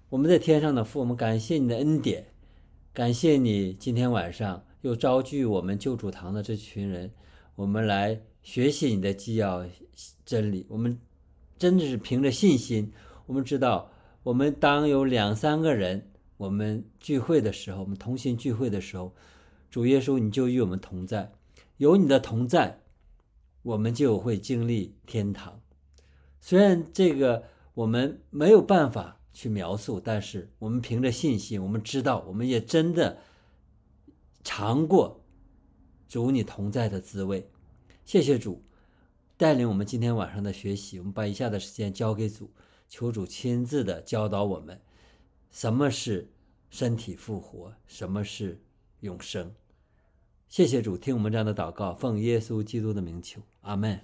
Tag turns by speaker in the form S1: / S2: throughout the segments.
S1: 我们在天上的父，我们感谢你的恩典，感谢你今天晚上又召聚我们救主堂的这群人，我们来学习你的基要真理。我们真的是凭着信心，我们知道我们当有2-3个人，我们聚会的时候，我们同心聚会的时候，主耶稣你就与我们同在，有你的同在，我们就会经历天堂。虽然这个我们没有办法去描述，但是我们凭着信心，我们知道，我们也真的尝过主你同在的滋味。谢谢主带领我们今天晚上的学习，我们把以下的时间交给主，求主亲自的教导我们什么是身体复活，什么是永生。谢谢主，听我们这样的祷告，奉耶稣基督的名求，阿们。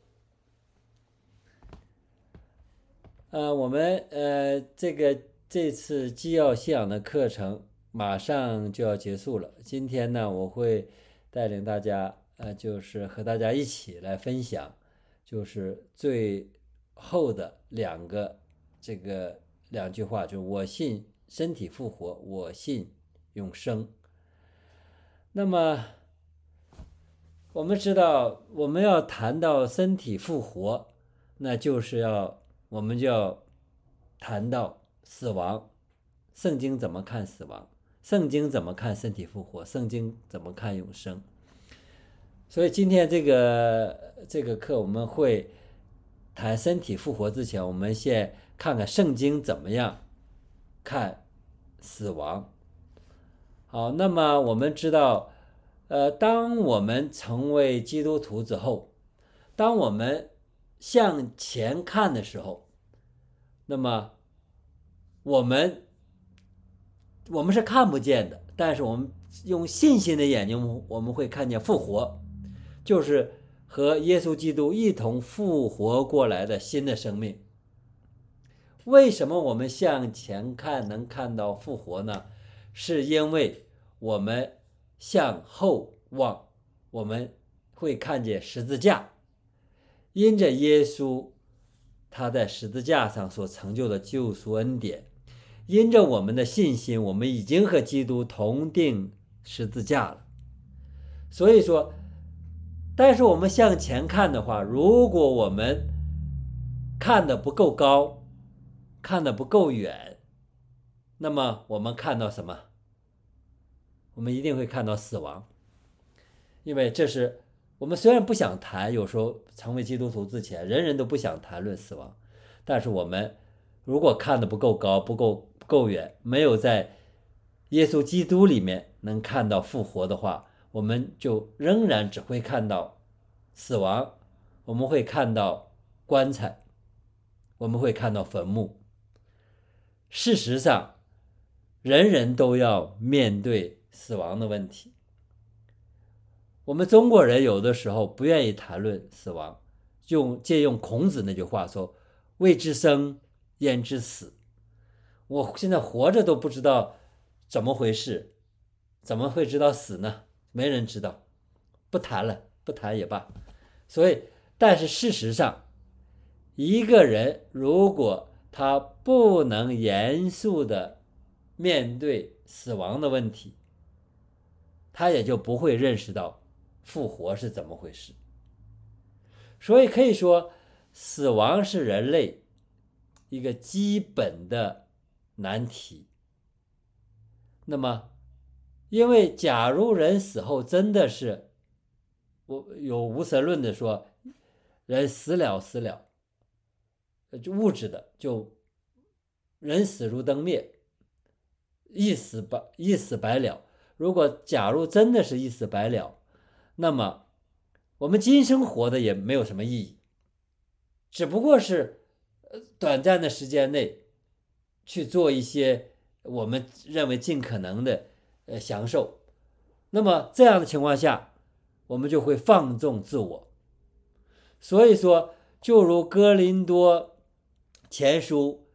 S1: 我们这次基要信仰的课程马上就要结束了。今天呢，我会带领大家就是和大家一起来分享，就是最后的两句话，就是我信身体复活，我信永生。那么我们知道，我们要谈到身体复活，那就是我们就要谈到死亡。圣经怎么看死亡？圣经怎么看身体复活？圣经怎么看永生？所以今天这个课我们会谈身体复活之前，我们先看看圣经怎么样看死亡。好，那么我们知道当我们成为基督徒之后，当我们向前看的时候，那么我们是看不见的，但是我们用信心的眼睛，我们会看见复活，就是和耶稣基督一同复活过来的新的生命。为什么我们向前看能看到复活呢？是因为我们向后望，我们会看见十字架，因着耶稣他在十字架上所成就的救赎恩典，因着我们的信心，我们已经和基督同定十字架了。所以说，但是我们向前看的话，如果我们看得不够高，看得不够远，那么我们看到什么？我们一定会看到死亡。因为这是我们虽然不想谈，有时候成为基督徒之前，人人都不想谈论死亡，但是我们如果看得不够高，不够远，没有在耶稣基督里面能看到复活的话，我们就仍然只会看到死亡，我们会看到棺材，我们会看到坟墓。事实上，人人都要面对死亡的问题。我们中国人有的时候不愿意谈论死亡，借用孔子那句话说：“未知生，焉知死？”我现在活着都不知道怎么回事，怎么会知道死呢？没人知道，不谈了，不谈也罢。所以，但是事实上，一个人如果他不能严肃的面对死亡的问题，他也就不会认识到复活是怎么回事。所以可以说，死亡是人类一个基本的难题。那么，因为假如人死后真的是有无神论的说，人死了，就物质的，就人死如灯灭，一死百了。如果假如真的是一死百了，那么我们今生活的也没有什么意义，只不过是短暂的时间内去做一些我们认为尽可能的享受。那么这样的情况下，我们就会放纵自我。所以说，就如哥林多前书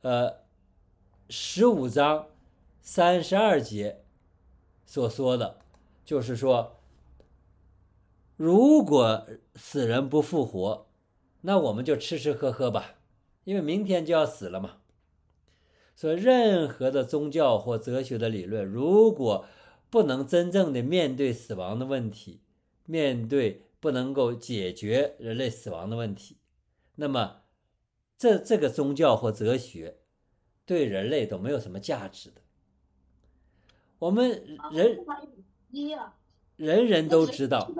S1: 15章32节所说的，就是说，如果死人不复活，那我们就吃吃喝喝吧，因为明天就要死了嘛。 所以任何的宗教或哲学的理论，如果不能真正的面对死亡的问题，不能够解决人类死亡的问题，那么这个宗教或哲学对人类都没有什么价值的。我们人人都知道，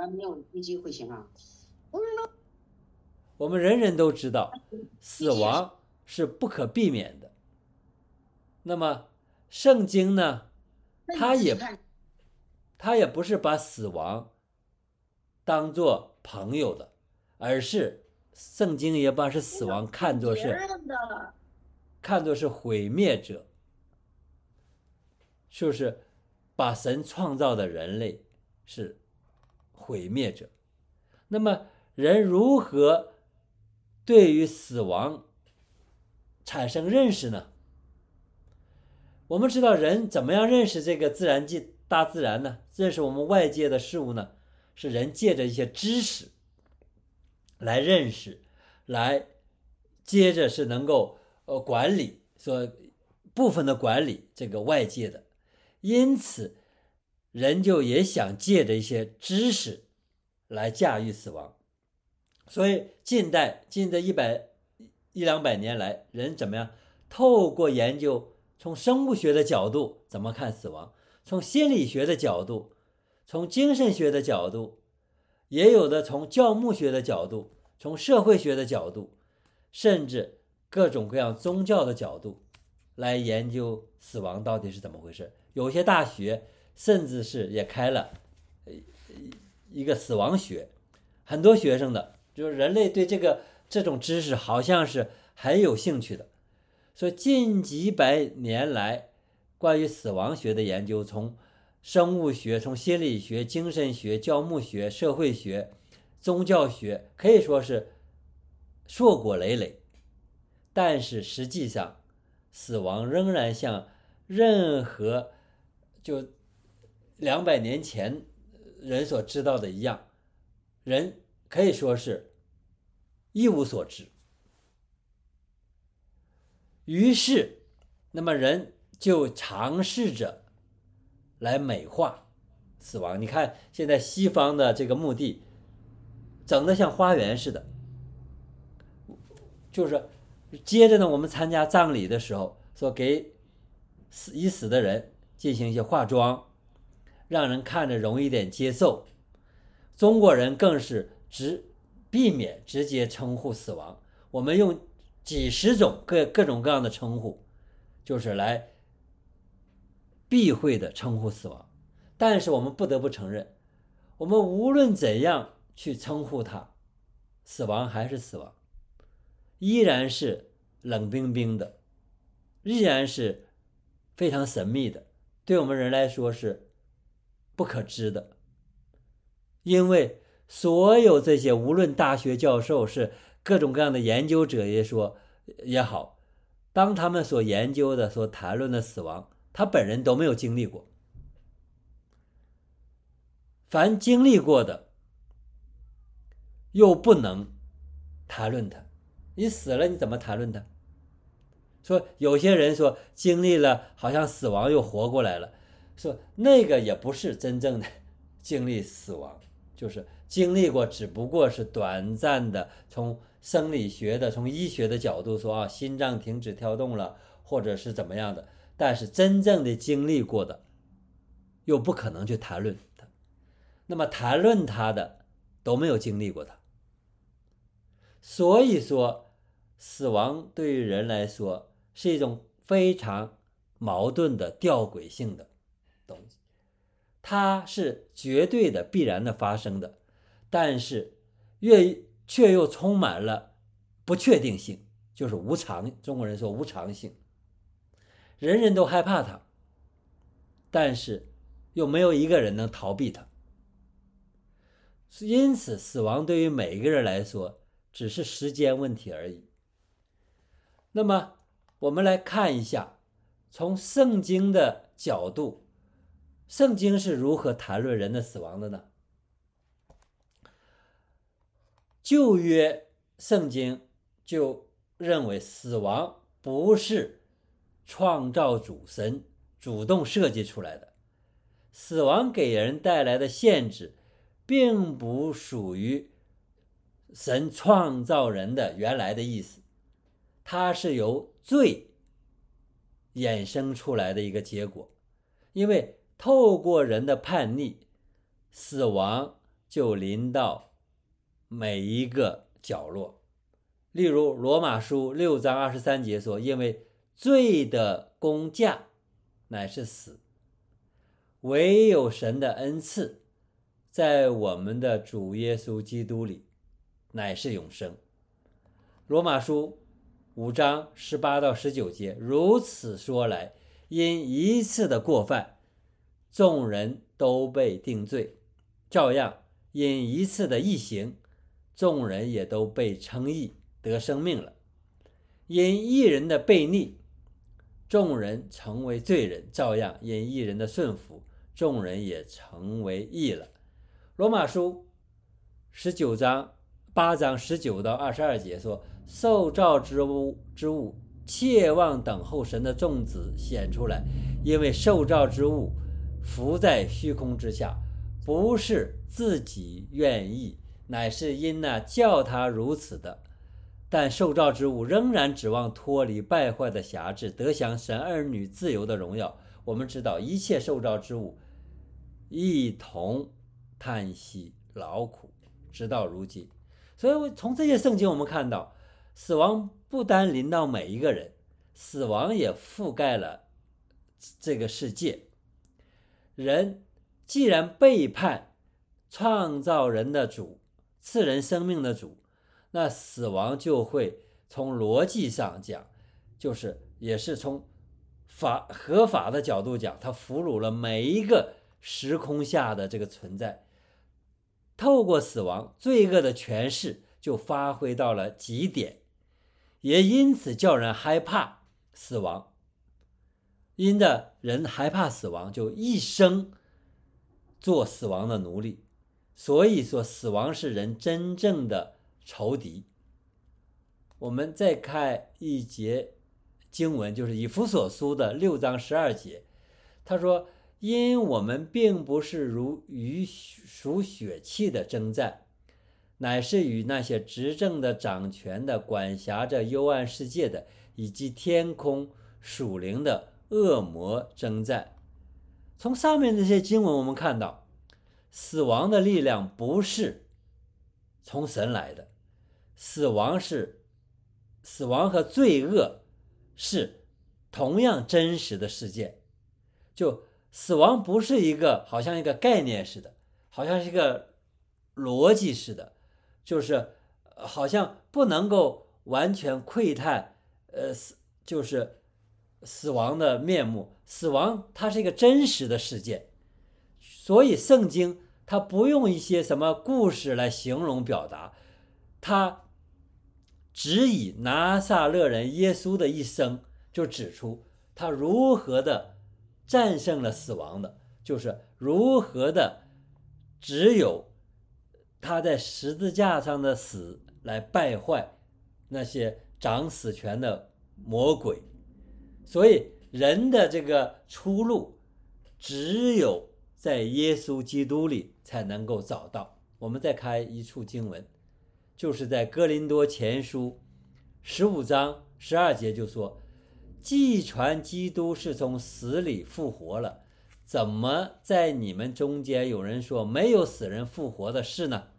S1: 我们人人都知道死亡是不可避免的。那么圣经呢，它也不是把死亡当作朋友的，而是圣经也把死亡看作是毁灭者，就是把神创造的人类是毁灭者。那么人如何对于死亡产生认识呢？我们知道人怎么样认识这个大自然呢？认识我们外界的事物呢？是人借着一些知识来认识，来接着是能够管理，部分的管理这个外界的。因此人就也想借着一些知识来驾驭死亡。所以近这一两百年来，人怎么样透过研究，从生物学的角度怎么看死亡，从心理学的角度，从精神学的角度，也有的从教牧学的角度，从社会学的角度，甚至各种各样宗教的角度来研究死亡到底是怎么回事。有些大学甚至是也开了一个死亡学，很多学生的，就是人类对这种知识好像是很有兴趣的。所以近几百年来，关于死亡学的研究，从生物学、从心理学、精神学、教牧学、社会学、宗教学，可以说是硕果累累。但是实际上，死亡仍然像任何就200年前人所知道的一样，人可以说是一无所知。于是那么人就尝试着来美化死亡。你看现在西方的这个墓地整得像花园似的，就是接着呢，我们参加葬礼的时候，说给已死的人进行一些化妆，让人看着容易点接受。中国人更是避免直接称呼死亡，我们用几十种各种各样的称呼，就是来避讳的称呼死亡。但是我们不得不承认，我们无论怎样去称呼它，死亡还是死亡，依然是冷冰冰的，依然是非常神秘的，对我们人来说是不可知的。因为所有这些，无论大学教授是各种各样的研究者也好，当他们所研究的、所谈论的死亡，他本人都没有经历过。凡经历过的，又不能谈论它。你死了，你怎么谈论它？说有些人说经历了，好像死亡又活过来了，说那个也不是真正的经历死亡，就是经历过，只不过是短暂的，从生理学的、从医学的角度说啊，心脏停止跳动了，或者是怎么样的，但是真正的经历过的，又不可能去谈论它。那么谈论它的都没有经历过它，所以说死亡对于人来说是一种非常矛盾的吊诡性的东西，它是绝对的必然的发生的，但是却又充满了不确定性，就是无常。中国人说无常性，人人都害怕它，但是又没有一个人能逃避它。因此死亡对于每一个人来说只是时间问题而已。那么我们来看一下，从圣经的角度，圣经是如何谈论人的死亡的呢？旧约圣经就认为死亡不是创造主神主动设计出来的。死亡给人带来的限制并不属于神创造人的原来的意思，它是由罪衍生出来的一个结果。因为透过人的叛逆，死亡就临到每一个角落。例如罗马书6章23节说，因为罪的工价乃是死，唯有神的恩赐在我们的主耶稣基督里乃是永生。罗马书5章18到19节，如此说来，因一次的过犯，众人都被定罪，照样因一次的义行，众人也都被称义得生命了。因一人的悖逆，众人成为罪人，照样因一人的顺服，众人也成为义了。罗马书8章19到22节说，受造之物切望等候神的众子显出来，因为受造之物浮在虚空之下，不是自己愿意，乃是因那叫他如此的。但受造之物仍然指望脱离败坏的辖制，得享神儿女自由的荣耀。我们知道一切受造之物一同叹息劳苦，直到如今。所以从这些圣经我们看到，死亡不单临到每一个人，死亡也覆盖了这个世界。人既然背叛创造人的主，赐人生命的主，那死亡就会从逻辑上讲，也是从合法的角度讲，它俘虏了每一个时空下的这个存在。透过死亡，罪恶的权势就发挥到了极点，也因此叫人害怕死亡。因着人害怕死亡，就一生做死亡的奴隶。所以说死亡是人真正的仇敌。我们再看一节经文，就是以弗所书的6章12节，他说，因我们并不是如与属血气的征战，乃是与那些执政的、掌权的、管辖着幽暗世界的，以及天空属灵的恶魔征战。从上面这些经文我们看到，死亡的力量不是从神来的，死亡和罪恶是同样真实的事件。就死亡不是好像一个概念似的，好像是一个逻辑似的，就是好像不能够完全窥探就是死亡的面目。死亡它是一个真实的事件，所以圣经它不用一些什么故事来形容表达，它只以拿撒勒人耶稣的一生就指出他如何的战胜了死亡的，就是如何的只有他在十字架上的死来败坏那些掌死权的魔鬼。所以人的这个出路只有在耶稣基督里才能够找到。我们再看一处经文，就是在哥林多前书15章12节就说，既传基督是从死里复活了，怎么在你们中间有人说没有死人复活的事呢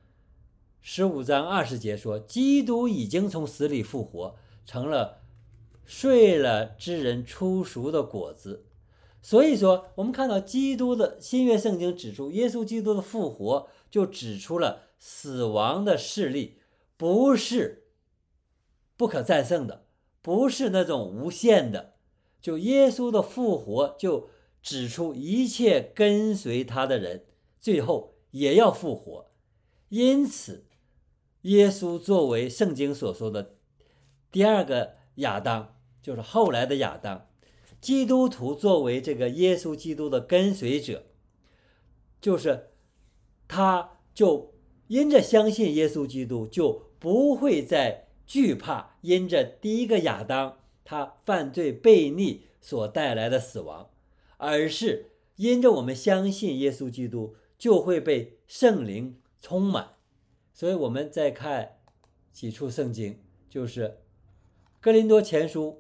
S1: ？15章20节说，基督已经从死里复活，成了睡了之人出熟的果子。所以说我们看到基督的新约圣经指出，耶稣基督的复活就指出了死亡的势力不是不可战胜的，不是那种无限的。就耶稣的复活就指出一切跟随他的人最后也要复活。因此耶稣作为圣经所说的第二个亚当，就是后来的亚当，基督徒作为这个耶稣基督的跟随者，就是他就因着相信耶稣基督，就不会再惧怕因着第一个亚当他犯罪悖逆所带来的死亡，而是因着我们相信耶稣基督，就会被圣灵充满。所以我们再看几处圣经，就是哥林多前书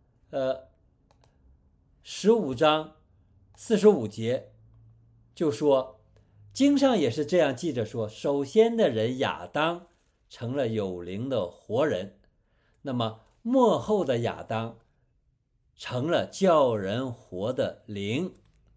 S1: 15章45节就说，经上也是这样记着说，首先的人亚当成了有灵的活人，那么末后的亚当成了叫人活的灵。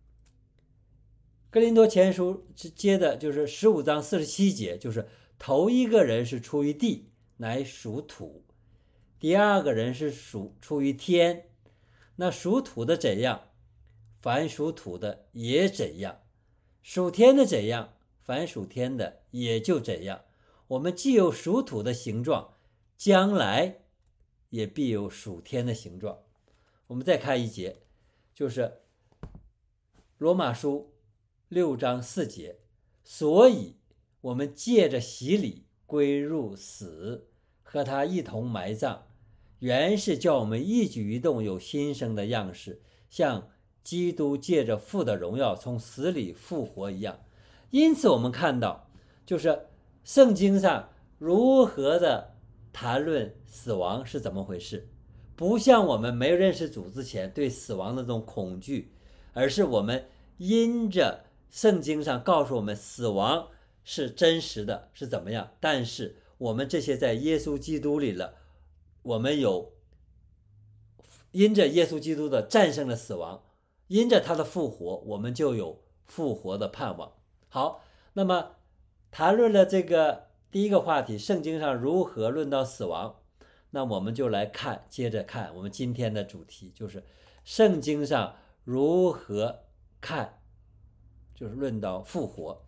S1: 哥林多前书接的就是15章47节，就是头一个人是出于地，乃属土；第二个人是出于天。那属土的怎样，凡属土的也怎样；属天的怎样，凡属天的也就怎样。我们既有属土的形状，将来也必有属天的形状。我们再看一节，就是罗马书6章4节，所以我们借着洗礼归入死，和他一同埋葬，原是叫我们一举一动有新生的样式，像基督借着父的荣耀从死里复活一样。因此我们看到，就是圣经上如何的谈论死亡是怎么回事，不像我们没有认识主之前对死亡的这种恐惧，而是我们因着圣经上告诉我们死亡是真实的，是怎么样，但是我们这些在耶稣基督里了，我们有因着耶稣基督的战胜了死亡，因着他的复活，我们就有复活的盼望。好，那么谈论了这个第一个话题，圣经上如何论到死亡，那我们就来看，接着看我们今天的主题，就是圣经上如何看，就是论到复活。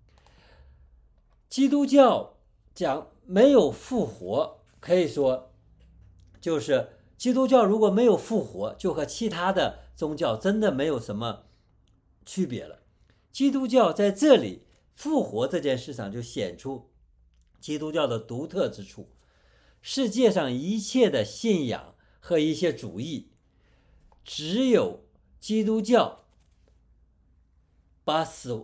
S1: 基督教讲没有复活，可以说就是基督教如果没有复活，就和其他的宗教真的没有什么区别了。基督教在这里复活这件事上就显出基督教的独特之处。世界上一切的信仰和一些主义，只有基督教把死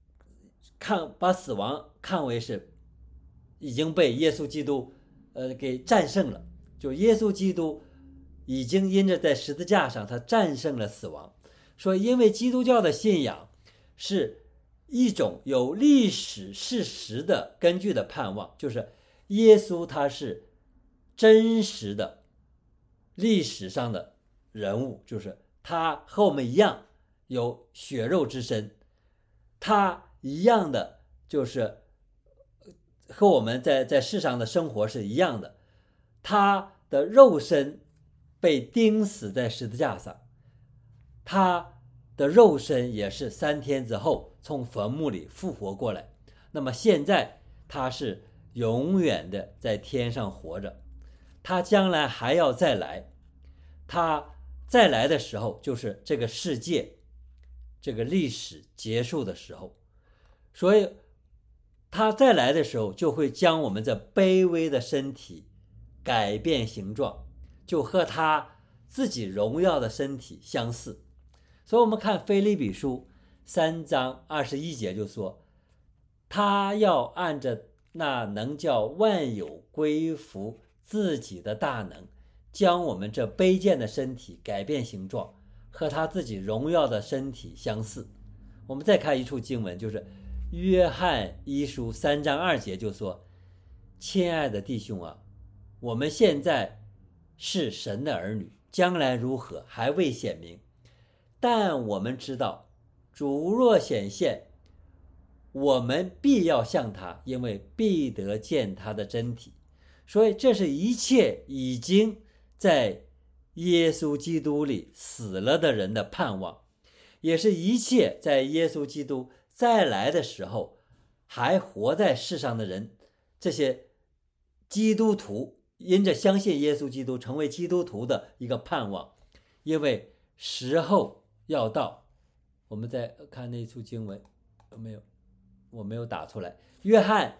S1: 亡看为是已经被耶稣基督给战胜了，就耶稣基督已经因着在十字架上他战胜了死亡。所以因为基督教的信仰是一种有历史事实的根据的盼望，就是耶稣他是真实的历史上的人物，就是他和我们一样有血肉之身，他一样的就是和我们在世上的生活是一样的，他的肉身被钉死在十字架上，他的肉身也是3天之后从坟墓里复活过来，那么现在他是永远的在天上活着，他将来还要再来，他再来的时候就是这个世界这个历史结束的时候，所以他再来的时候就会将我们这卑微的身体改变形状，就和他自己荣耀的身体相似。所以我们看腓立比书3章21节就说，他要按着那能叫万有归服自己的大能，将我们这卑贱的身体改变形状，和他自己荣耀的身体相似。我们再看一处经文，就是约翰一书3章2节就说，亲爱的弟兄啊，我们现在是神的儿女，将来如何还未显明，但我们知道主若显现，我们必要向他，因为必得见他的真体。所以这是一切已经在耶稣基督里死了的人的盼望，也是一切在耶稣基督再来的时候还活在世上的人，这些基督徒因着相信耶稣基督成为基督徒的一个盼望。因为时候要到，我们再看那处经文，我没有打出来，约翰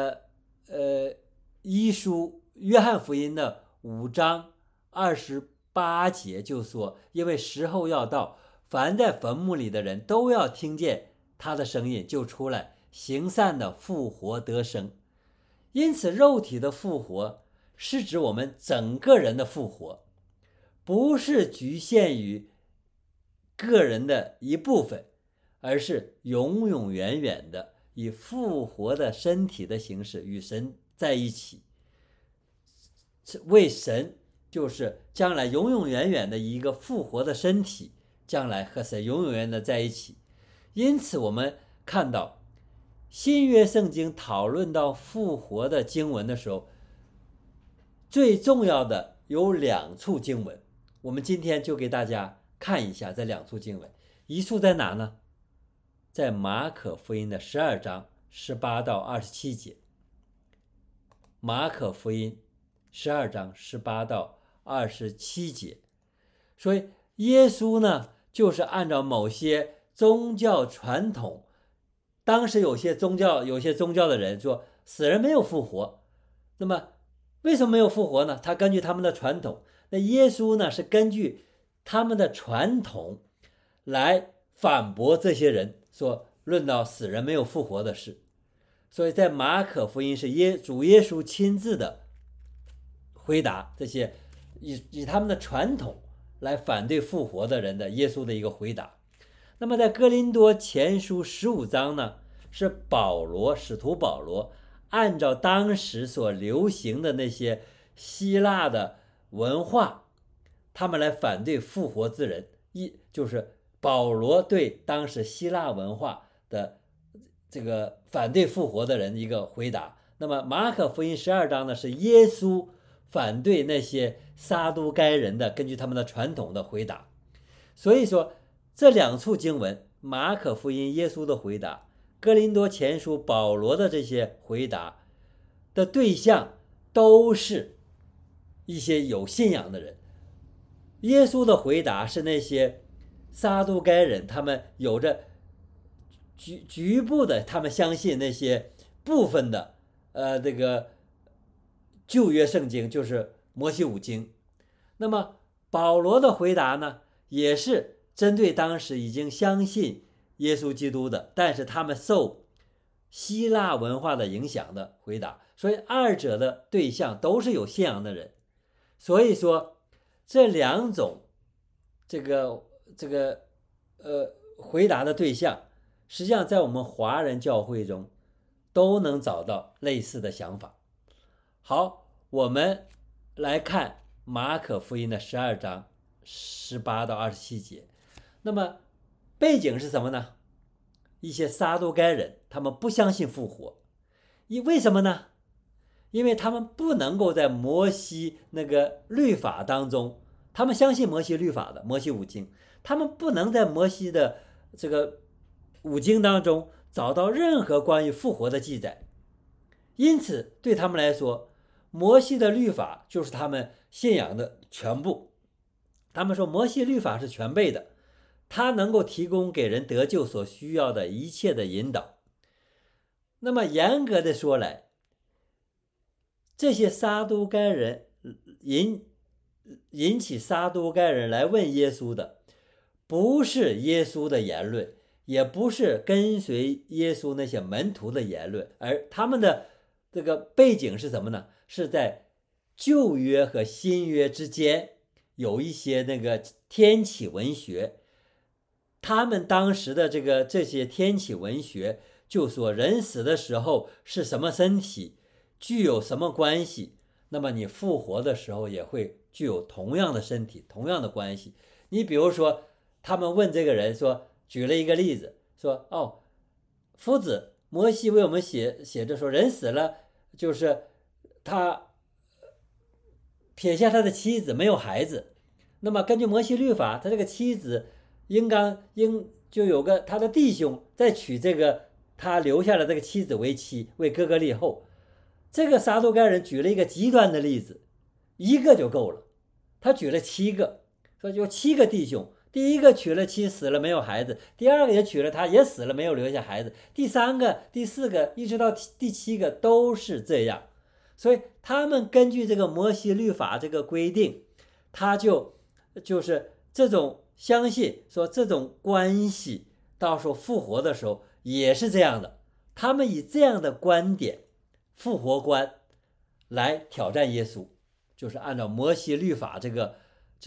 S1: 约翰福音的5章28 8节就说，因为时候要到，凡在坟墓里的人都要听见他的声音，就出来，行善的复活得生。因此肉体的复活是指我们整个人的复活，不是局限于个人的一部分，而是永永远远的以复活的身体的形式与神在一起，为神就是将来永永远远的一个复活的身体，将来和神永永远远的在一起。因此我们看到新约圣经讨论到复活的经文的时候，最重要的有2处经文，我们今天就给大家看一下这2处经文。一处在哪呢？在马可福音的12章18到27节。马可福音12章18到27节。所以耶稣呢，就是按照某些宗教传统，当时有些宗教的人说死人没有复活，那么为什么没有复活呢？他根据他们的传统，那耶稣呢是根据他们的传统来反驳这些人说论到死人没有复活的事。所以在马可福音是主耶稣亲自的回答这些以他们的传统来反对复活的人的耶稣的一个回答。那么在哥林多前书15章呢，是使徒保罗按照当时所流行的那些希腊的文化，他们来反对复活之人，就是保罗对当时希腊文化的这个反对复活的人一个回答。那么马可福音12章呢，是耶稣反对那些撒都该人的根据他们的传统的回答。所以说这2处经文，马可福音耶稣的回答，哥林多前书保罗的这些回答的对象都是一些有信仰的人。耶稣的回答是那些撒都该人，他们有着局部的，他们相信那些部分的这个旧约圣经，就是摩西五经。那么保罗的回答呢，也是针对当时已经相信耶稣基督的，但是他们受希腊文化的影响的回答。所以二者的对象都是有信仰的人。所以说这2种回答的对象，实际上在我们华人教会中都能找到类似的想法。好，我们来看马可福音的12章18到27节。那么背景是什么呢？一些撒都该人，他们不相信复活。为什么呢？因为他们不能够在摩西那个律法当中，他们相信摩西律法的摩西五经，他们不能在摩西的这个五经当中找到任何关于复活的记载。因此对他们来说，摩西的律法就是他们信仰的全部。他们说摩西律法是全备的，它能够提供给人得救所需要的一切的引导。那么严格的说来，这些撒都该人引起撒都该人来问耶稣的，不是耶稣的言论，也不是跟随耶稣那些门徒的言论，而他们的这个背景是什么呢？是在旧约和新约之间有一些那个天启文学。他们当时的这些天启文学就说人死的时候是什么身体，具有什么关系，那么你复活的时候也会具有同样的身体，同样的关系。你比如说他们问这个人说，举了一个例子说，夫子，摩西为我们写着说人死了，就是他撇下他的妻子，没有孩子，那么根据摩西律法，他这个妻子应就有个他的弟兄再娶这个他留下的这个妻子为妻，为哥哥立后。这个撒都该人举了一个极端的例子，一个就够了，他举了7个，说有7个弟兄，第一个娶了妻死了没有孩子，第二个也娶了她也死了没有留下孩子，第3个第4个一直到第7个都是这样。所以他们根据这个摩西律法这个规定，他就就是这种相信说这种关系到时候复活的时候也是这样的，他们以这样的观点复活观来挑战耶稣，就是按照摩西律法这个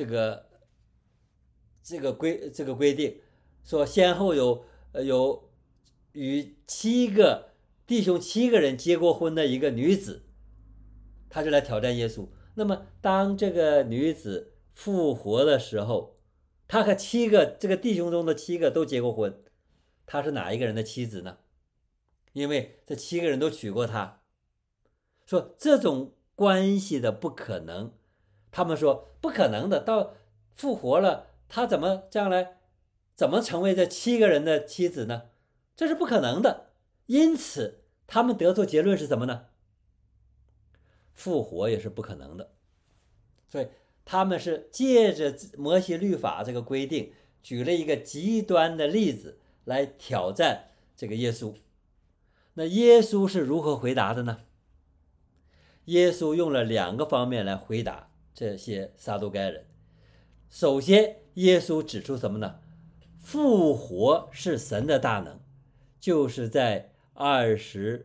S1: 规定，说先后有与弟兄七个人结过婚的一个女子，他就来挑战耶稣。那么当这个女子复活的时候，他和这个弟兄中的7个都结过婚，他是哪一个人的妻子呢？因为这7个人都娶过她。说这种关系的不可能，他们说不可能的，到复活了，他将来怎么成为这7个人的妻子呢？这是不可能的。因此他们得出结论是什么呢？复活也是不可能的。所以他们是借着摩西律法这个规定，举了一个极端的例子来挑战这个耶稣。那耶稣是如何回答的呢？耶稣用了2个方面来回答这些撒都该人。首先，耶稣指出什么呢？复活是神的大能，就是在24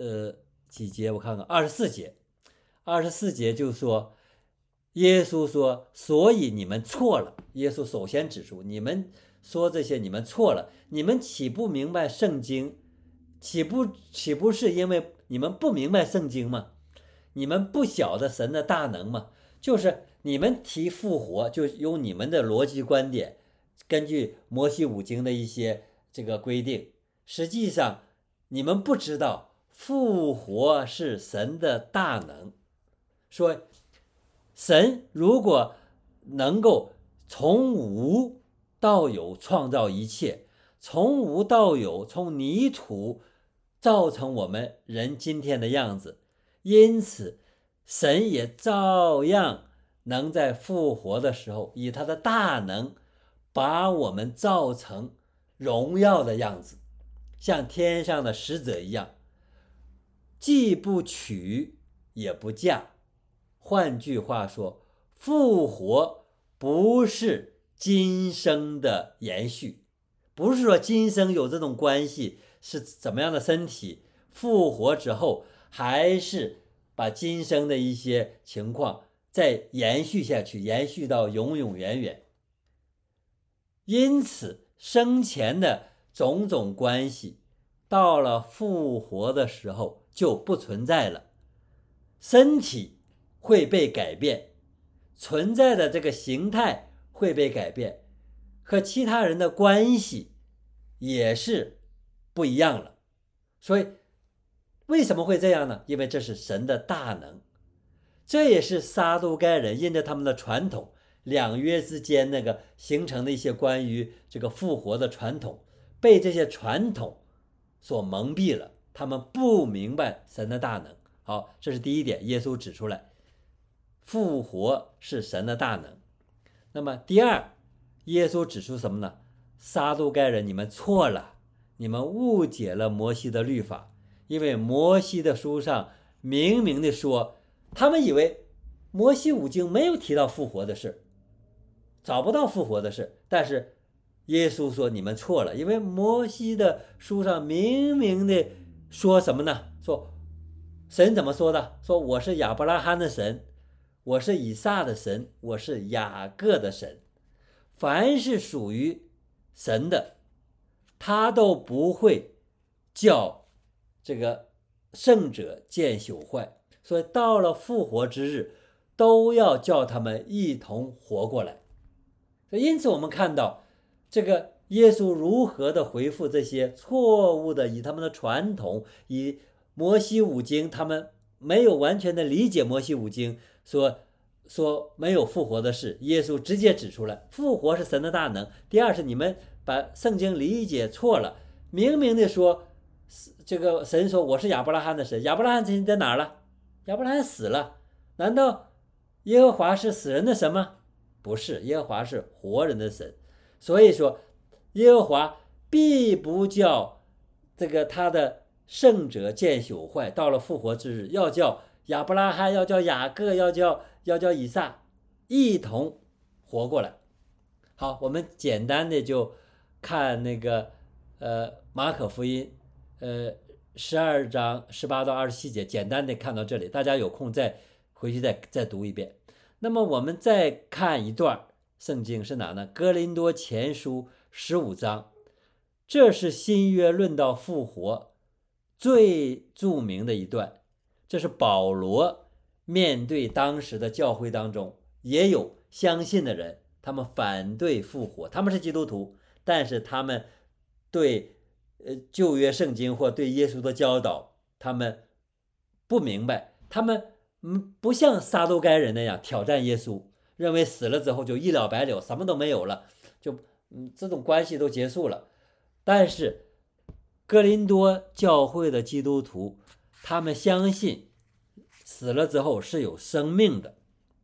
S1: 节就说，耶稣说，所以你们错了。耶稣首先指出，你们说这些你们错了，你们岂不明白圣经？岂不是因为你们不明白圣经吗？你们不晓得神的大能吗？就是你们提复活，就用你们的逻辑观点，根据摩西五经的一些这个规定，实际上你们不知道复活是神的大能。说神如果能够从无到有创造一切，从无到有，从泥土造成我们人今天的样子，因此神也照样能在复活的时候以他的大能把我们造成荣耀的样子，像天上的使者一样，既不娶也不嫁。换句话说，复活不是今生的延续，不是说今生有这种关系是怎么样的身体，复活之后还是把今生的一些情况再延续下去，延续到永永远远。因此生前的种种关系到了复活的时候就不存在了，身体会被改变，存在的这个形态会被改变，和其他人的关系也是不一样了。所以为什么会这样呢？因为这是神的大能。这也是撒都该人因着他们的传统，两约之间那个形成的一些关于这个复活的传统，被这些传统所蒙蔽了，他们不明白神的大能。好，这是第一点，耶稣指出来复活是神的大能。那么第二，耶稣指出什么呢？撒都该人，你们错了，你们误解了摩西的律法。因为摩西的书上明明的说，他们以为摩西五经没有提到复活的事，找不到复活的事。但是耶稣说你们错了，因为摩西的书上明明的说什么呢？说神怎么说的？说我是亚伯拉罕的神，我是以撒的神，我是雅各的神。凡是属于神的，他都不会叫这个圣者见朽坏。所以到了复活之日，都要叫他们一同活过来。因此我们看到这个耶稣如何的回复这些错误的，以他们的传统，以摩西五经，他们没有完全的理解摩西五经说没有复活的事。耶稣直接指出来，复活是神的大能。第二是你们把圣经理解错了，明明的说这个神说我是亚伯拉罕的神，亚伯拉罕神在哪儿了？亚伯拉罕死了，难道耶和华是死人的神吗？不是，耶和华是活人的神。所以说耶和华必不叫这个他的圣者见朽坏，到了复活之日，要叫亚伯拉罕，要叫雅各，要叫以撒一同活过来。好，我们简单的就看那个马可福音12章18到27节，简单的看到这里，大家有空再回去再读一遍。那么我们再看一段圣经是哪呢？哥林多前书15章，这是新约论到复活最著名的一段。这是保罗面对当时的教会当中也有相信的人，他们反对复活，他们是基督徒，但是他们对旧约圣经或对耶稣的教导他们不明白，他们不像撒都该人那样挑战耶稣，认为死了之后就一了百了，什么都没有了，就这种关系都结束了。但是哥林多教会的基督徒，他们相信死了之后是有生命的，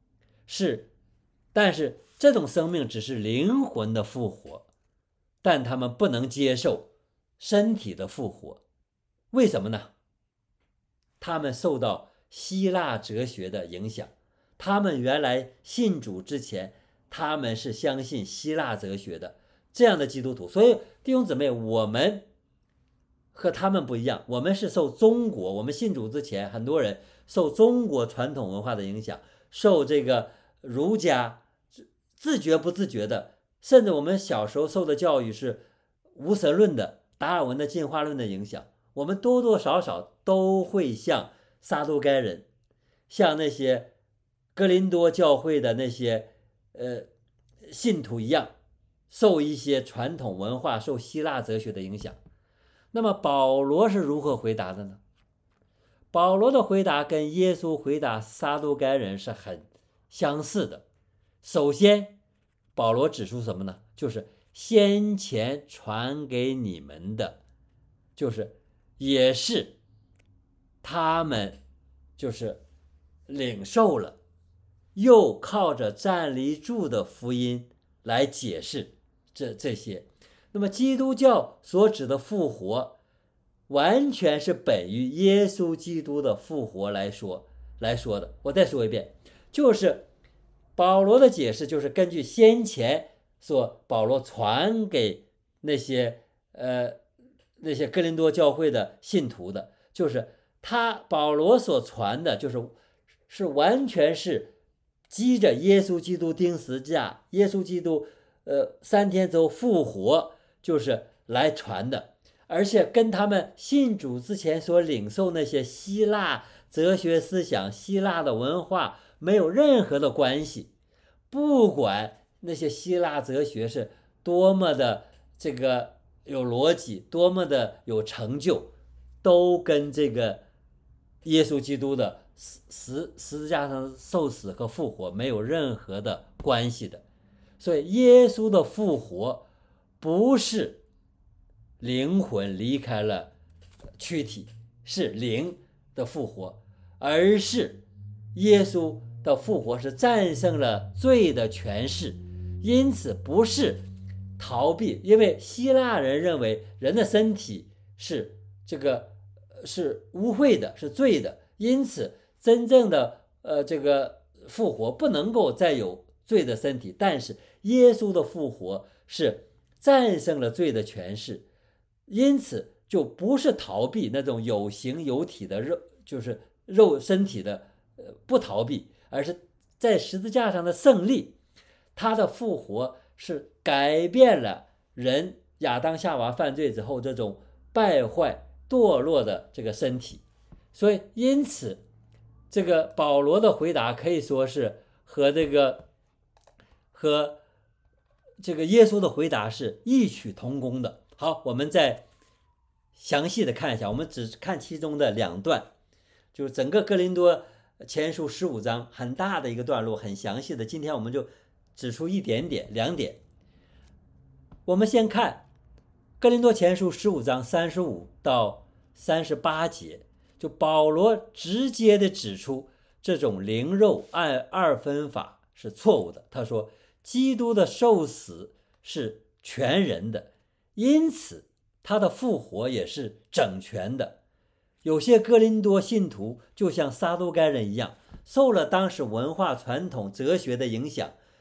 S1: 但是这种生命只是灵魂的复活，但他们不能接受身体的复活。为什么呢？他们受到希腊哲学的影响，他们原来信主之前，他们是相信希腊哲学的这样的基督徒。所以弟兄姊妹，我们和他们不一样，我们是受中国，我们信主之前，很多人受中国传统文化的影响，受这个儒家自觉不自觉的，甚至我们小时候受的教育是无神论的，达尔文的进化论的影响，我们多多少少都会像撒都该人，像那些哥林多教会的那些信徒一样，受一些传统文化，受希腊哲学的影响。那么保罗是如何回答的呢？保罗的回答跟耶稣回答撒都该人是很相似的。首先保罗指出什么呢？就是先前传给你们的，就是也是他们就是领受了，又靠着站立住的福音来解释这些。那么基督教所指的复活，完全是本于耶稣基督的复活来说的。我再说一遍，就是保罗的解释就是根据先前保罗传给那些哥林多教会的信徒的，就是保罗所传的是完全是基着耶稣基督钉十字架，耶稣基督3天之后复活，就是来传的，而且跟他们信主之前所领受那些希腊哲学思想、希腊的文化没有任何的关系。不管那些希腊哲学是多么的这个有逻辑，多么的有成就，都跟这个耶稣基督的十字架上受死和复活没有任何的关系的。所以耶稣的复活不是灵魂离开了躯体，是灵的复活，而是耶稣的复活是战胜了罪的权势，因此不是逃避。因为希腊人认为人的身体是污秽的，是罪的，因此真正的这个复活不能够再有罪的身体，但是耶稣的复活是战胜了罪的权势，因此就不是逃避那种有形有体的就是身体的不逃避，而是在十字架上的胜利。他的复活是改变了人亚当夏娃犯罪之后这种败坏堕落的这个身体。所以因此这个保罗的回答可以说是和这个耶稣的回答是异曲同工的。好，我们再详细的看一下，我们只看其中的2段，就是整个哥林多前书15章很大的一个段落，很详细的，今天我们就指出2点。我们先看哥林多前书15章35到38节，就保罗直接的指出这种灵肉按二分法是错误的。他说基督的受死是全人的，因此他的复活也是整全的。有些哥林多信徒就像撒都该人一样，受了当时文化传统哲学的影响，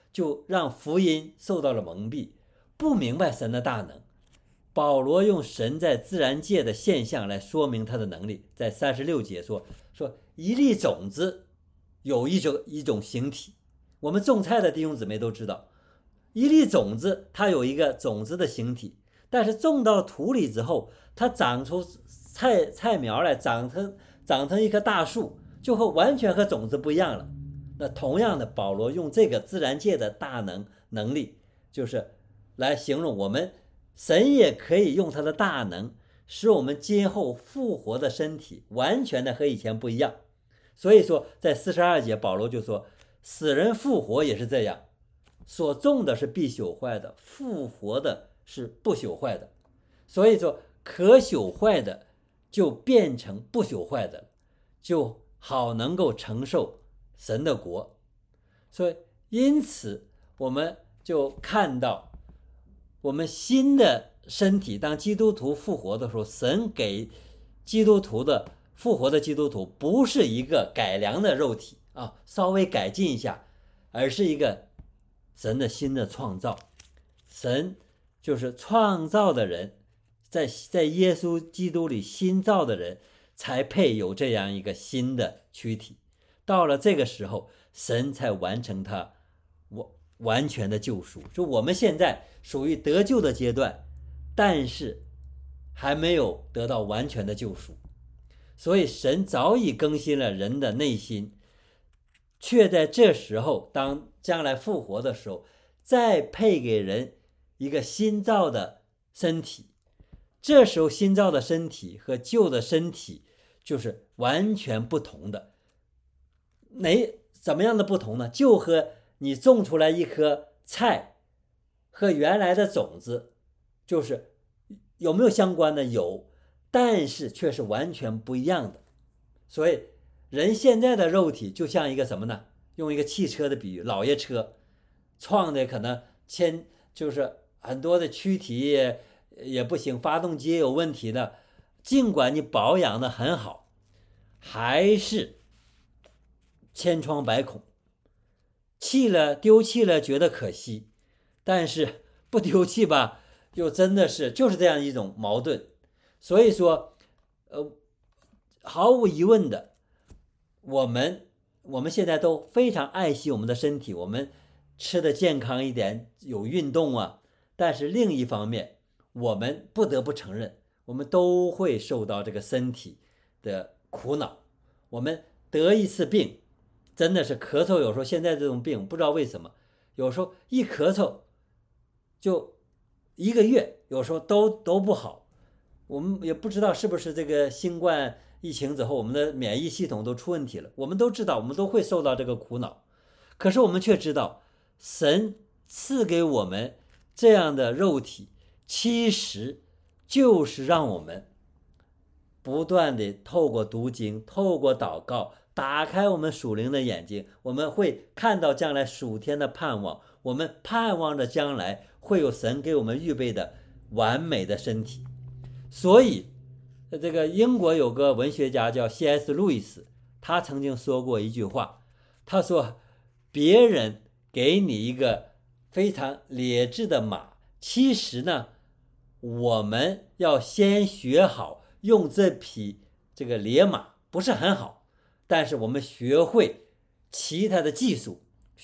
S1: 就让福音受到了蒙蔽，不明白神的大能。保罗用神在自然界的现象来说明他的能力，在36节说一粒种子有一种形体，我们种菜的弟兄姊妹都知道，一粒种子它有一个种子的形体，但是种到土里之后，它长出菜苗来，长成一棵大树，就完全和种子不一样了。那同样的，保罗用这个自然界的大能力，就是来形容我们，神也可以用他的大能使我们今后复活的身体完全的和以前不一样。所以说在42节保罗就说，死人复活也是这样，所种的是必朽坏的，复活的是不朽坏的。所以说可朽坏的就变成不朽坏的，就好能够承受神的国。所以因此我们就看到，我们新的身体当基督徒复活的时候，神给基督徒的复活的基督徒不是一个改良的肉体啊，稍微改进一下，而是一个神的新的创造。神就是创造的人，在耶稣基督里新造的人才配有这样一个新的躯体。到了这个时候，神才完成他完全的救赎。就我们现在属于得救的阶段，但是还没有得到完全的救赎。所以神早已更新了人的内心，却在这时候当将来复活的时候，再配给人一个新造的身体。这时候新造的身体和旧的身体就是完全不同的。怎么样的不同呢？就和你种出来一颗菜和原来的种子就是有没有相关的？有，但是却是完全不一样的。所以人现在的肉体就像一个什么呢？用一个汽车的比喻，老爷车创的可能就是很多的躯体也不行，发动机也有问题的，尽管你保养的很好，还是千疮百孔，丢弃了觉得可惜，但是不丢弃吧，又真的就是这样一种矛盾。所以说毫无疑问的，我们现在都非常爱惜我们的身体，我们吃的健康一点，有运动啊，但是另一方面，我们不得不承认，我们都会受到这个身体的苦恼。我们得一次病，真的是咳嗽，有时候现在这种病不知道为什么，有时候一咳嗽就1个月，有时候都不好。我们也不知道是不是这个新冠疫情之后，我们的免疫系统都出问题了。我们都知道，我们都会受到这个苦恼，可是我们却知道，神赐给我们这样的肉体，其实就是让我们不断的透过读经，透过祷告，打开我们属灵的眼睛，我们会看到将来属天的盼望，我们盼望着将来会有神给我们预备的完美的身体。所以这个英国有个文学家叫 C.S. 路易斯，他曾经说过一句话，他说别人给你一个非常劣质的马，其实呢我们要先学好用这匹这个劣马，不是很好，但是我们学会骑它的技术，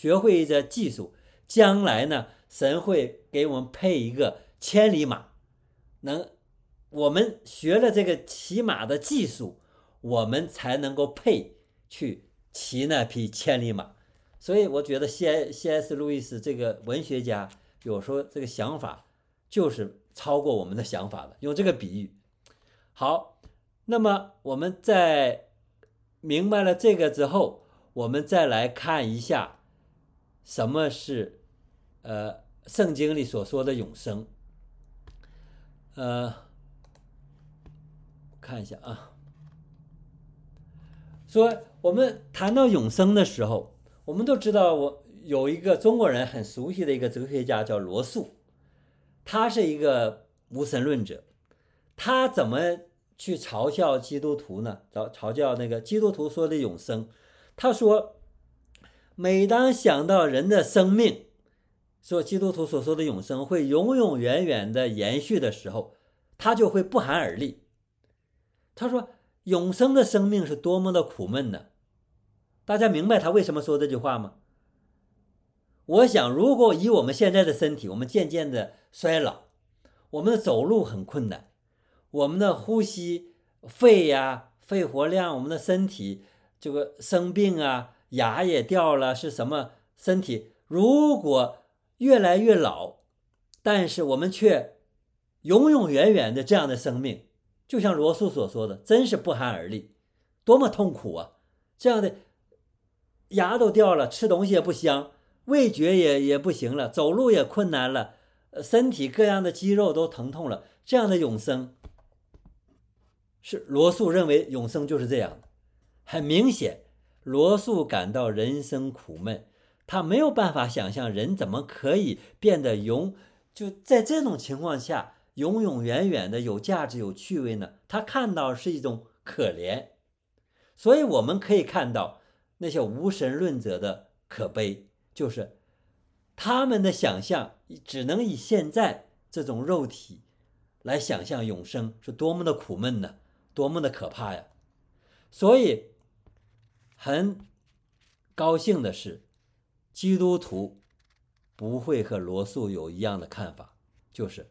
S1: 将来呢神会给我们配一个千里马，我们学了这个骑马的技术，我们才能够配去骑那匹千里马。所以我觉得 C.S. 路易斯这个文学家有时候这个想法就是超过我们的想法了，用这个比喻。好，那么我们在明白了这个之后，我们再来看一下什么是圣经里所说的永生。看一下啊，说我们谈到永生的时候，我们都知道我有一个中国人很熟悉的一个哲学家叫罗素，他是一个无神论者。他怎么去嘲笑基督徒呢？嘲笑那个基督徒说的永生。他说每当想到人的生命说基督徒所说的永生会永永远远的延续的时候，他就会不寒而栗。他说永生的生命是多么的苦闷呢？大家明白他为什么说这句话吗？我想如果以我们现在的身体，我们渐渐的衰老，我们的走路很困难，我们的呼吸肺呀、肺活量，我们的身体这个生病啊，牙也掉了，是什么身体如果越来越老，但是我们却永永远远的这样的生命，就像罗素所说的，真是不寒而栗，多么痛苦啊！这样的牙都掉了，吃东西也不香，味觉也不行了，走路也困难了，身体各样的肌肉都疼痛了，这样的永生，是罗素认为永生就是这样的。很明显，罗素感到人生苦闷，他没有办法想象人怎么可以变得就在这种情况下永永远远的有价值有趣味呢？他看到是一种可怜。所以我们可以看到那些无神论者的可悲，就是他们的想象只能以现在这种肉体来想象永生是多么的苦闷呢，多么的可怕呀！所以很高兴的是，基督徒不会和罗素有一样的看法，就是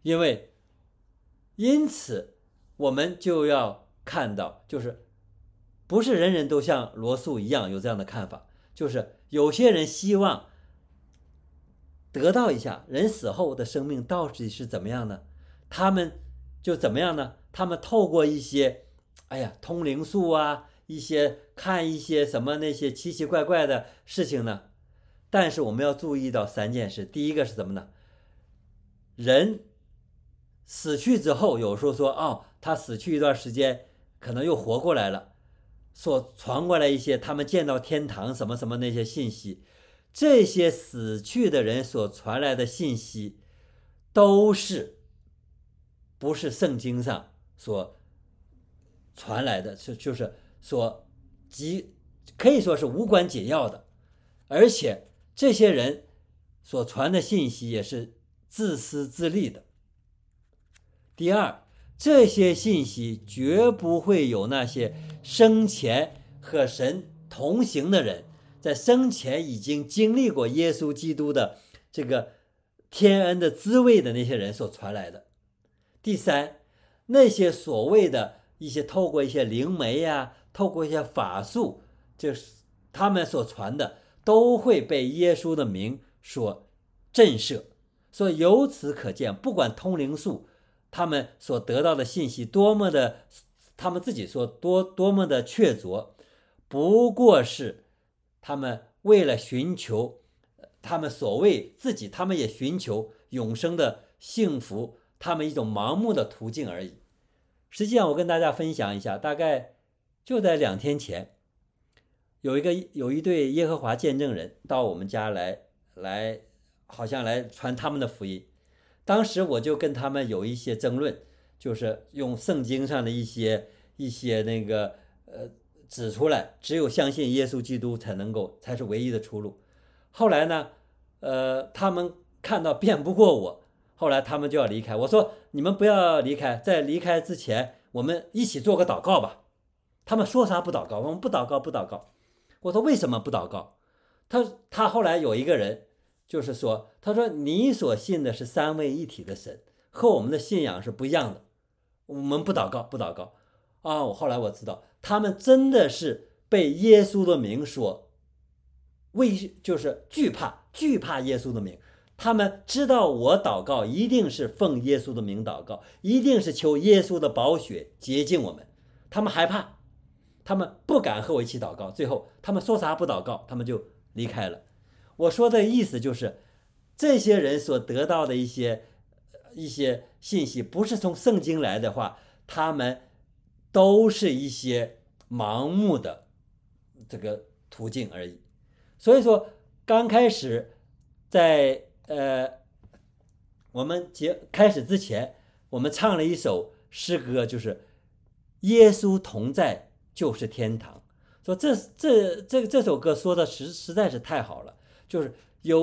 S1: 因此我们就要看到，就是不是人人都像罗素一样有这样的看法，就是有些人希望得到一下人死后的生命到底是怎么样呢？他们就怎么样呢？他们透过一些通灵术啊，看一些什么那些奇奇怪怪的事情呢？但是我们要注意到三件事。第一个是什么呢？人死去之后，有时候说他死去一段时间可能又活过来了，所传过来一些他们见到天堂什么什么那些信息，这些死去的人所传来的信息都不是圣经上所传来的，就是说可以说是无关紧要的，而且这些人所传的信息也是自私自利的。第二，这些信息绝不会有那些生前和神同行的人，在生前已经经历过耶稣基督的这个天恩的滋味的那些人所传来的。第三，那些所谓的透过一些灵媒啊，透过一些法术，就是他们所传的，都会被耶稣的名所震慑。所以由此可见，不管通灵术他们所得到的信息他们自己说多么的确凿，不过是他们为了寻求他们所谓他们也寻求永生的幸福，他们一种盲目的途径而已。实际上我跟大家分享一下，大概就在2天前，有一对耶和华见证人到我们家来好像来传他们的福音。当时我就跟他们有一些争论，就是用圣经上的一些那个指出来，只有相信耶稣基督才是唯一的出路。后来呢他们看到辩不过我，后来他们就要离开。我说你们不要离开，在离开之前我们一起做个祷告吧。他们说啥不祷告？我们不祷告。我说为什么不祷告？他后来有一个人就是说，他说你所信的是三位一体的神，和我们的信仰是不一样的，我们不祷告后来我知道他们真的是被耶稣的名所就是惧怕耶稣的名。他们知道我祷告一定是奉耶稣的名祷告，一定是求耶稣的宝血洁净我们。他们害怕，他们不敢和我一起祷告，最后他们说啥不祷告，他们就离开了。我说的意思就是，这些人所得到的一些信息不是从圣经来的话，他们都是一些盲目的这个途径而已。所以说刚开始在我们开始之前，我们唱了一首诗歌，就是耶稣同在就是天堂。说这首歌说的实在是太好了，就是有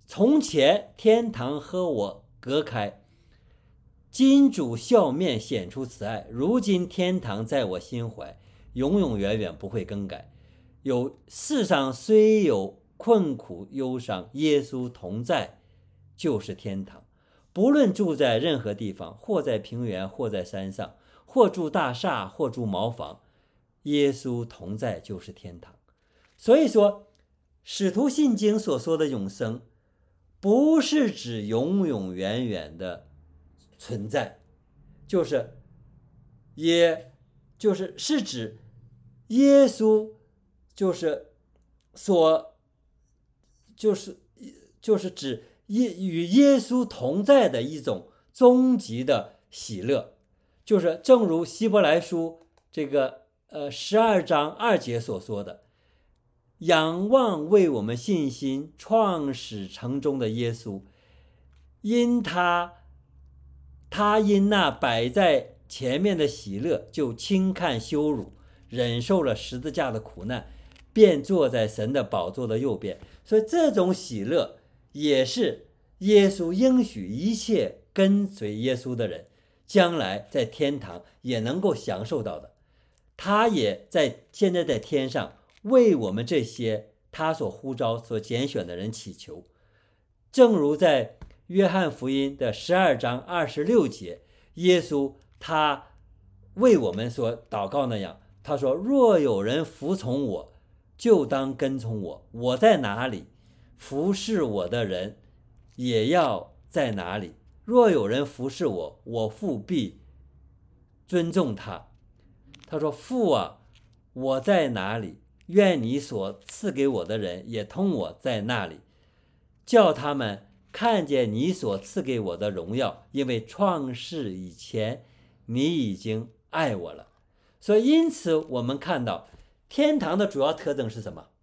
S1: 从前天堂和我隔开，今主笑面显出慈爱，如今天堂在我心怀，永永远远不会更改。世上虽有困苦忧伤，耶稣同在就是天堂。不论住在任何地方，或在平原，或在山上，或住大厦，或住茅房，耶稣同在就是天堂。所以说使徒信经所说的永生，不是指永永远远的存在，是指耶稣就是指与耶稣同在的一种终极的喜乐，就是正如希伯来书这个12章2节所说的，仰望为我们信心创始成终的耶稣，因他因那摆在前面的喜乐，就轻看羞辱，忍受了十字架的苦难，便坐在神的宝座的右边。所以这种喜乐也是耶稣应许一切跟随耶稣的人将来在天堂也能够享受到的。他也现在在天上为我们这些他所呼召所拣选的人祈求。正如在约翰福音的12章26节，耶稣他为我们所祷告那样，他说，若有人服从我，就当跟从我，我在哪里，服侍我的人也要在哪里。若有人服侍我，我父必尊重他。他说，父啊，我在哪里，愿你所赐给我的人也同我在那里，叫他们看见你所赐给我的荣耀，因为创世以前你已经爱我了。所以因此我们看到天堂的主要特征是什么？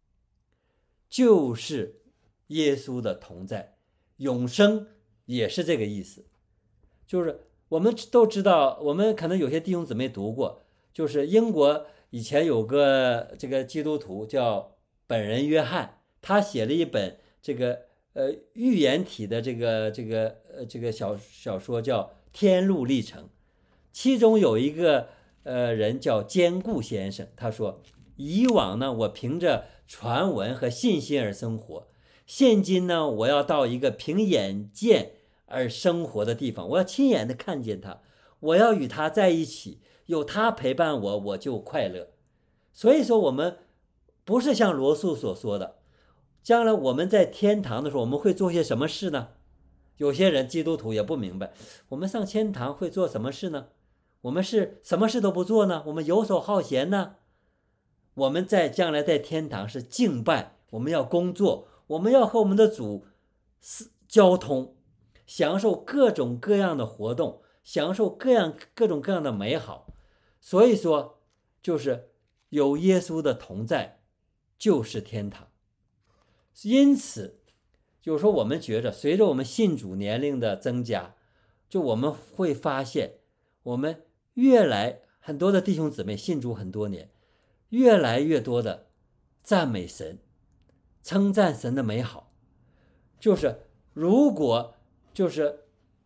S1: 就是耶稣的同在。永生也是这个意思，就是我们都知道，我们可能有些弟兄姊妹读过，就是英国以前有个这个基督徒叫本人约翰，他写了一本这个寓言体的这个小说叫《天路历程》，其中有一个人叫坚固先生，他说，以往呢我凭着传闻和信心而生活，现今呢我要到一个凭眼见而生活的地方，我要亲眼的看见他，我要与他在一起，有他陪伴我，我就快乐。所以说我们不是像罗素所说的，将来我们在天堂的时候我们会做些什么事呢？有些人基督徒也不明白，我们上天堂会做什么事呢？我们是什么事都不做呢？我们游手好闲呢？我们将来在天堂是敬拜，我们要工作，我们要和我们的主交通，享受各种各样的活动，享受各种各样的美好。所以说就是有耶稣的同在就是天堂。因此有时候我们觉着随着我们信主年龄的增加，就我们会发现我们很多的弟兄姊妹信主很多年，越来越多的赞美神，称赞神的美好。就是如果就是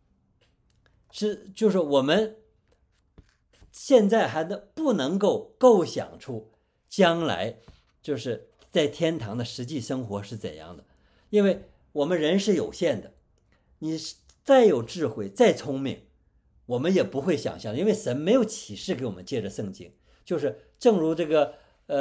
S1: 我们现在还不能够构想出将来就是在天堂的实际生活是怎样的，因为我们人是有限的，你再有智慧再聪明，我们也不会想象，因为神没有启示给我们，借着圣经，就是正如这个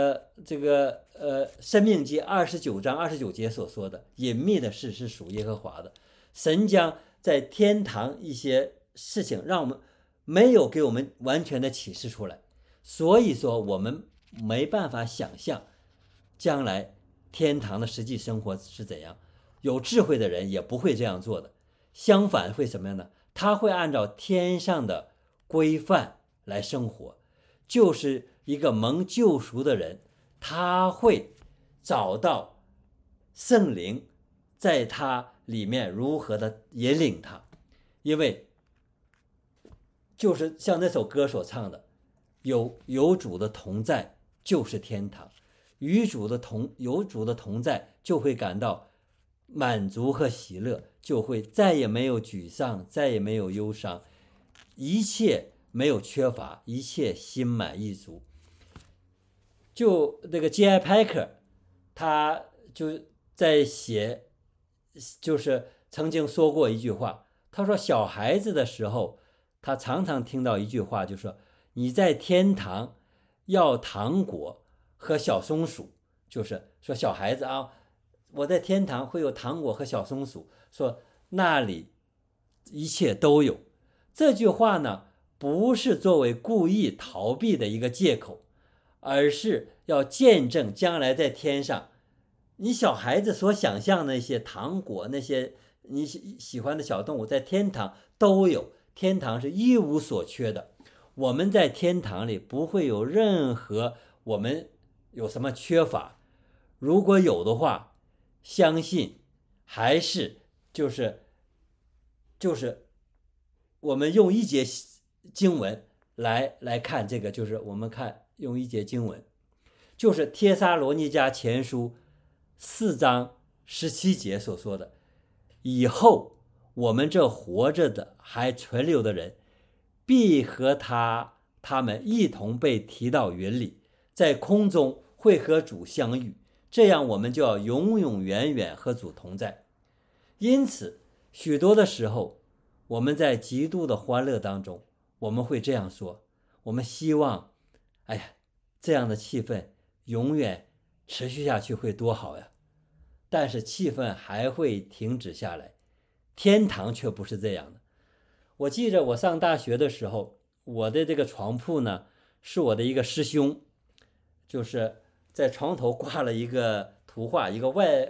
S1: 申命记29章29节所说的，隐秘的事是属耶和华的。神将在天堂一些事情让我们没有给我们完全的启示出来，所以说我们没办法想象将来天堂的实际生活是怎样。有智慧的人也不会这样做的，相反会什么样呢？他会按照天上的规范来生活，就是一个蒙救赎的人，他会找到圣灵在他里面如何的引领他。因为就是像那首歌所唱的，有主的同在就是天堂，有主的同在就会感到满足和喜乐，就会再也没有沮丧，再也没有忧伤，一切没有缺乏，一切心满意足。就那个 J.I. Packer， 他就在写，就是曾经说过一句话，他说小孩子的时候，他常常听到一句话，就说你在天堂要糖果和小松鼠，就是说小孩子啊，我在天堂会有糖果和小松鼠，说那里一切都有。这句话呢，不是作为故意逃避的一个借口，而是要见证将来在天上，你小孩子所想象的那些糖果，那些你喜欢的小动物，在天堂都有，天堂是一无所缺的。我们在天堂里不会有任何我们有什么缺乏，如果有的话，相信还是就是我们用一节经文来看这个，就是我们看用一节经文，就是帖撒罗尼迦前书4章17节所说的，以后我们这活着的还存留的人，必和他们一同被提到云里，在空中会和主相遇，这样我们就要永永远远和主同在。因此许多的时候，我们在极度的欢乐当中，我们会这样说，我们希望这样的气氛永远持续下去会多好呀，但是气氛还会停止下来。天堂却不是这样的。我记着我上大学的时候，我的这个床铺呢，是我的一个师兄，就是在床头挂了一个图画，一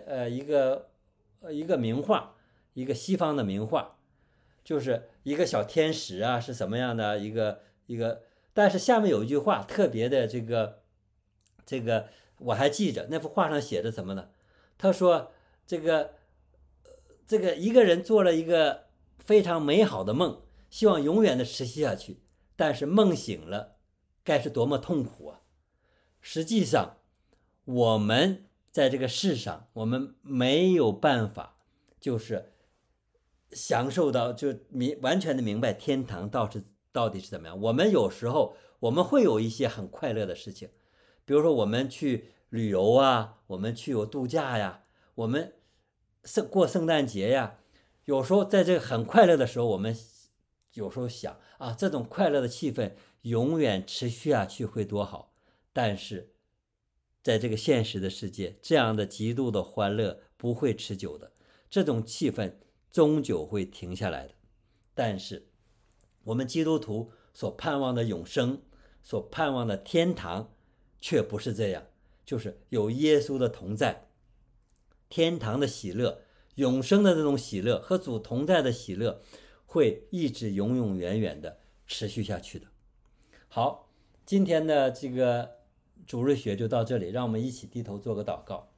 S1: 个名画，一个西方的名画，就是一个小天使啊，是什么样的一个，但是下面有一句话特别的，这个我还记着，那幅画上写着什么呢？他说这个一个人做了一个非常美好的梦，希望永远的持续下去，但是梦醒了，该是多么痛苦啊！实际上，我们在这个世上，我们没有办法，就是享受到，就完全的明白天堂到底是怎么样。我们有时候我们会有一些很快乐的事情，比如说我们去旅游啊，我们去有度假呀，我们过圣诞节呀，有时候在这个很快乐的时候，我们有时候想啊，这种快乐的气氛永远持续下去会多好。但是在这个现实的世界，这样的极度的欢乐不会持久的，这种气氛终究会停下来的。但是我们基督徒所盼望的永生，所盼望的天堂却不是这样，就是有耶稣的同在，天堂的喜乐，永生的这种喜乐和主同在的喜乐会一直永永远远的持续下去的。好，今天的这个主日学就到这里，让我们一起低头做个祷告。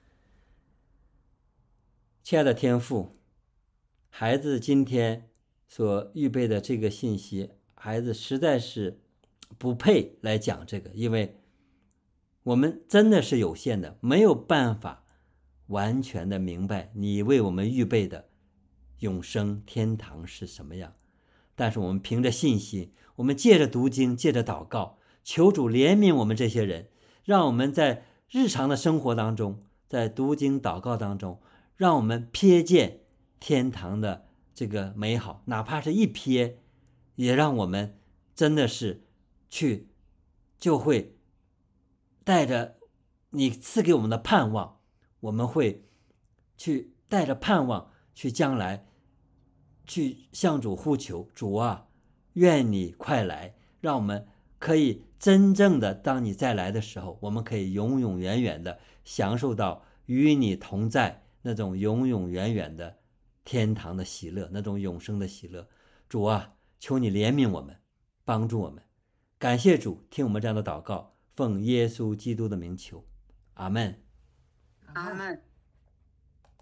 S1: 亲爱的天父，孩子今天所预备的这个信息，孩子实在是不配来讲这个，因为我们真的是有限的，没有办法完全的明白你为我们预备的永生天堂是什么样。但是我们凭着信心，我们借着读经，借着祷告，求主怜悯我们这些人，让我们在日常的生活当中，在读经祷告当中，让我们瞥见天堂的这个美好，哪怕是一瞥，也让我们真的是就会带着你赐给我们的盼望，我们会去带着盼望去将来去向主呼求，主啊，愿你快来，让我们可以真正的当你再来的时候，我们可以永永远远的享受到与你同在那种永永远远的天堂的喜乐，那种永生的喜乐。主啊，求你怜悯我们，帮助我们。感谢主，听我们这样的祷告，奉耶稣基督的名求，阿们。
S2: 阿们。